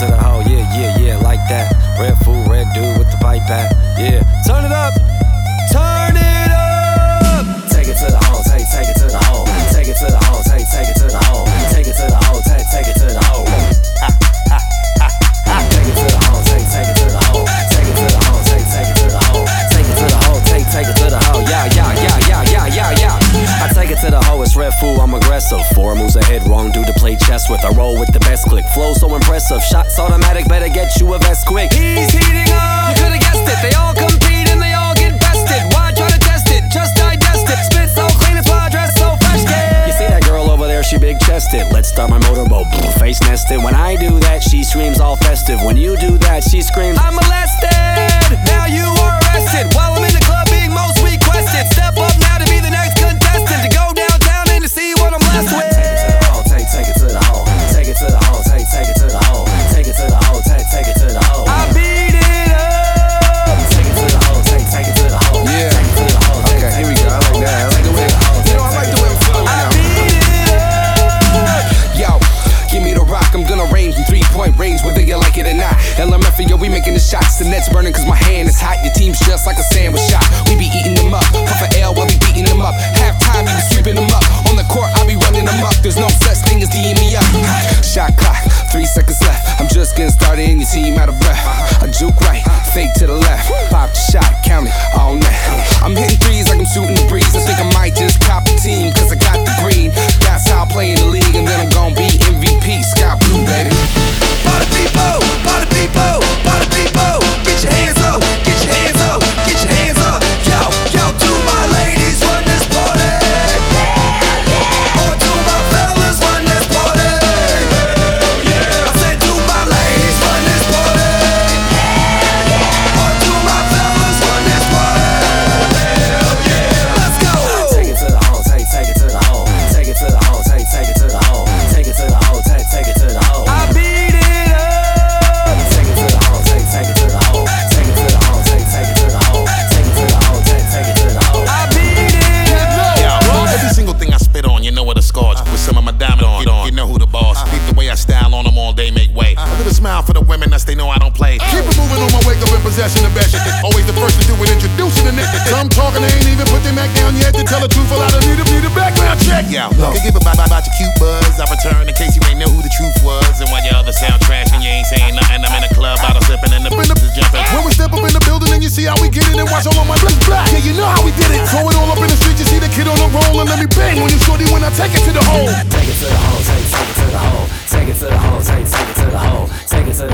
to the hoe, yeah, yeah, yeah, like that. Red fool, red dude with the pipe back, yeah. Turn it up, turn it up. Take it to the hoe, take it to the hoe. Take it to the hoe, take it to the hoe. Take it to the hoe, take it to the hoe. Take it to the hoe, take it to the hoe. Take it to the hoe, take it to the hoe. Take it to the hoe, take it to the hoe. Yeah, yeah, yeah, yeah, yeah, yeah, yeah. I take it to the hoe, it's red fool, I'm aggressive. 4 moves ahead, wrong dude to play chess with. I roll with the best click, flow so impressive. Shots automatic, better get you a vest quick. He's heating up, you could've guessed it. They all compete and they all get bested. Why try to test it? Just digest it. Spit so clean, it's fly dress so fresh, kid. You see that girl over there, she big chested. Let's start my motorboat, face nested. When I do that, she screams all festive. When you do that, she screams, I'm molested. Now you are arrested. While I'm in the club being most requested. Step up now to be the next contestant. To go downtown and to see what I'm blessed with. Take it to the hoe, take it to the hoe. Take it to the hoe, take it to the hoe. Take it to the hoe. I beat it up. Take it to the hoe, take it to the hoe. Yeah. Take it to the hoe. Okay, here we go. I like that. I like the way. You know, I like the way it's flowing now. I beat it up. Yo, give me the rock. I'm gonna range from 3-point range, whether you like it or not. LMF, yo, we making the shots. The net's burning cause my hand is hot. Your team's just like a sandwich shop. We be eating them up. Puff a L while we beating them up. Halftime, we be sweeping them up. On the court, I be running them up. There's no such thing as D'ing me up. Shot clock, 3 seconds left. I'm just getting started and your team out of breath. I juke right, fake to the left. Pop the shot, count it all night. I'm hitting threes like I'm shooting the breeze. I think I might just cop a team cause I got the green. That's how I play in the league and then I'm gonna be MVP. Sky blue, baby. Party people, party people, party people. Get your hands up, get your hands up, get your hands up. Yo, to my ladies, run this party. Or to my fellas, run this party. I said to my ladies, run this party. Or to my fellas, run this party. Let's go. Take it to the hoe, take it to the hoe. Take it to the hoe, take it to the hoe. Take it to the hoe, take it to the hoe. I beat it up. Take it to the hoe, take it to the hoe. Take it to the hoe, take it to the hoe. Take it to the hoe, take it to the hoe. I beat it up. Yo, every single thing I spit on, you know what the scars. With some of my diamond on, you know who the boss. Keep the way I style on them all day, make way. A little smile for the women, that's they know I don't play. Keep it moving on my wake up in possession of best shit. Always the first to do it, introducing the nigga. Some talking, they ain't even put their Mac down yet. To tell the truth, a lot of need a background check. Yo, can give about your cute buzz. I return in case you ain't know who the truth was. And while your other sound trash and you ain't saying nothing, I'm in a club, bottle sipping and the is jumping. When we step up in the building and you see how we get it and watch all of my black black. Yeah, you know how we did it. Throw it all up in the street, you see the kid on the roll and let me bang when you shorty when I take it to the hole. Take it to the hoe, take it to the hoe. Take it to the hoe, take it to the hoe. Take it to the